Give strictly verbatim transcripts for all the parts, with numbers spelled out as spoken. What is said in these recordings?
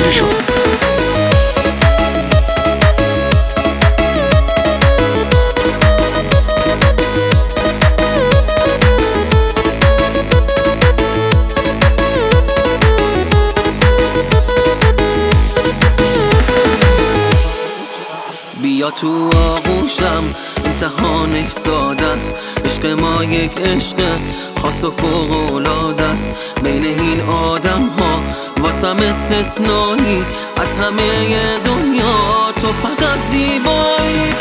official. بیا تو آغوشم، امتحانش ساده است. عشق ما یک عشق خاص و فوق‌العاده است. بین این آدم ها واسم استثنایی، از همه دنیا تو فقط زیبایی.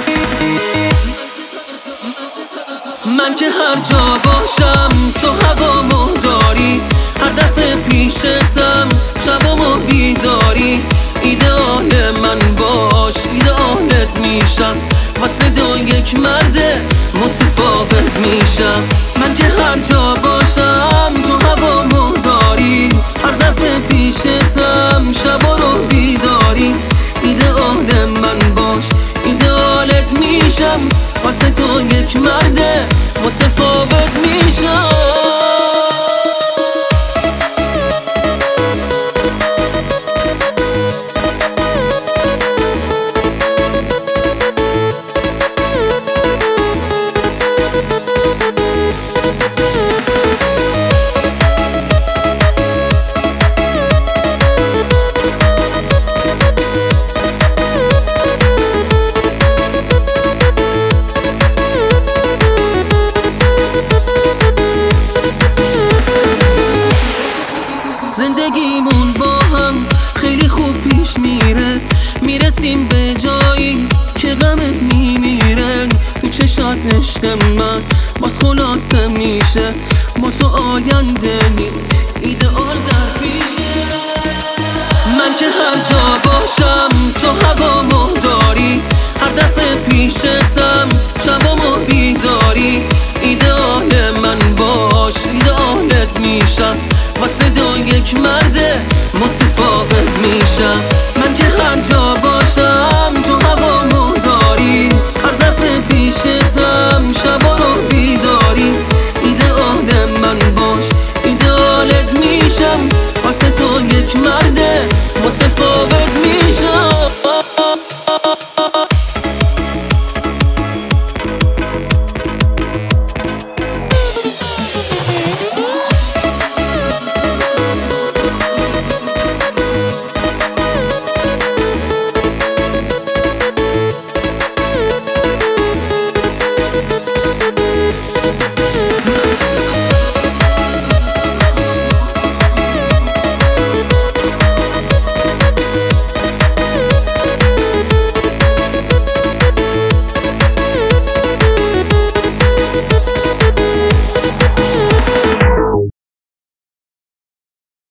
من که هر جا باشم تو هوامو داری، هر دفعه پیشتم شبامو بیداری. ایدئال من باش، ایدئالت میشم، واسه دو یک مرد متفاوت میشم. من که هر جا باشم تو هوامو داری، هر دفعه پیشتم شبا رو بیداری. ایدئال من باش، ایدئالت میشم، واسه تو یک مرد متفاوت میشم. زندگیمون با هم خیلی خوب پیش میره، میرسیم به جایی که غمت میمیره. تو چشات عشق من باز خلاصه میشه، ما تو آینده نیم ایدئال در پیشه. من که هر جا باشم تو هوامو داری، هر دفعه پیشتم شبامو بیداری. ایدئال من باش، ایدئالت میشم، واسه دو یک مرد متفاوت میشم. من که هر جا